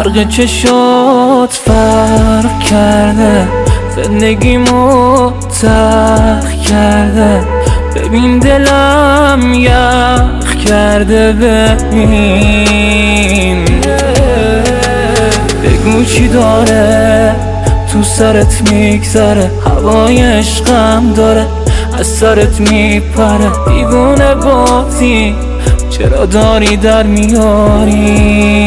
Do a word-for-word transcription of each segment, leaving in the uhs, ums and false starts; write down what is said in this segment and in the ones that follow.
فرق چشات فرق کرده، زندگیمو تلخ کرده. ببین دلم یخ کرده، ببین بگو چی داره تو سرت میگذره. هوای عشقم داره از سرت میپره. دیوونه بازی چرا داری در میاری؟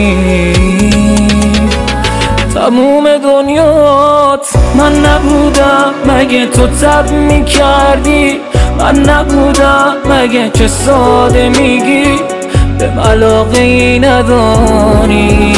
تموم دنیات من نبودم مگه تو تب میکردی؟ من نبودم مگه چه ساده میگی به علاقه نداری؟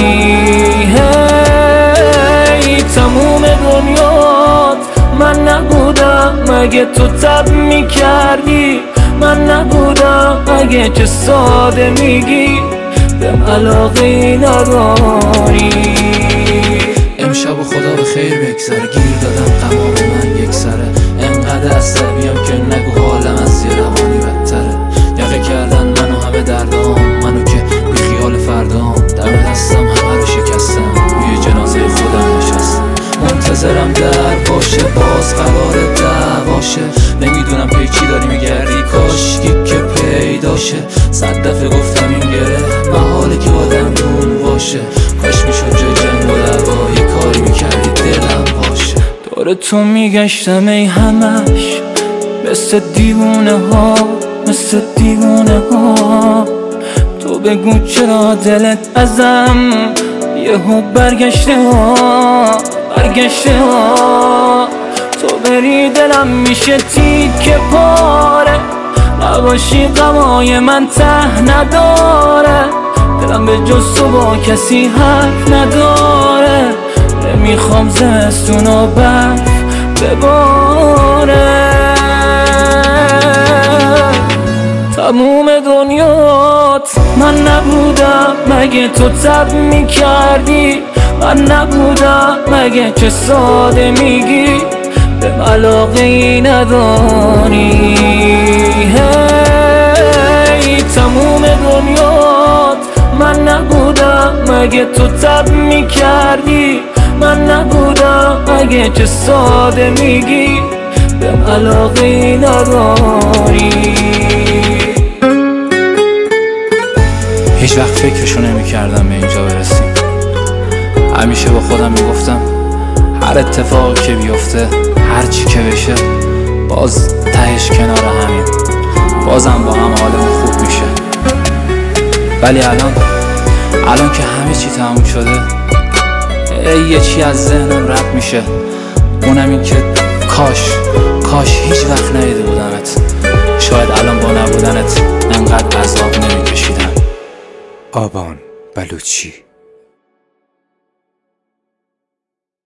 هی تموم دنیات من نبودم مگه تو تب میکردی؟ من نبودم مگه چه ساده میگی به علاقه نداری؟ امشب و خدا به خیر بگذره، گیر دادم قمام من یک سره. انقدر عصبیم که نگو حالم از یه روانی بدتره. یقه کردن منو همه دردام، منو که بی خیال فردام. دم دستم همه رو شکستم، روی جنازه خودم نشستم. منتظرم در باشه باز قرار دعواشه. نمیدونم پی چی داری میگردی، کاشکی که پیداشه. صد دفعه گفتم این گره محاله که آدم دون باشه. کاش میشد جای جنگ و دعوا یه کاری میکردی دلم باشه. دور تو میگشتم ای همش مثل دیوونه ها، مثل دیوونه ها. تو بگو چرا دلت ازم یهو برگشته ها، برگشته ها. تو بری دلم میشه تیکه پاره، نباشی غمای من ته نداره. دلم به جز تو با کسی حرف نداره. نمیخوام زمستون و برف بباره. تموم دنیات من نبودم مگه تو تب میکردی؟ من نبودم مگه چه ساده میگی به علاقه نداری؟ هی تموم دنیات من نبودم مگه تو تب میکردی؟ من نبودم مگه چه ساده میگی به علاقه نداری؟ هیچ وقت فکرشو نمی کردم به اینجا برسیم. همیشه با خودم میگفتم هر اتفاقی که بیفته، هر چی که بشه، باز تهش کنار همین، بازم با هم حالمون خوب میشه. ولی الان الان که همه چی تموم شده، یه چی از ذهنم رد میشه. اونم این که کاش کاش هیچ وقت ندیده بودمت. شاید الان با نبودنت انقدر عذاب نمیکشیدم. آبان بلوچی.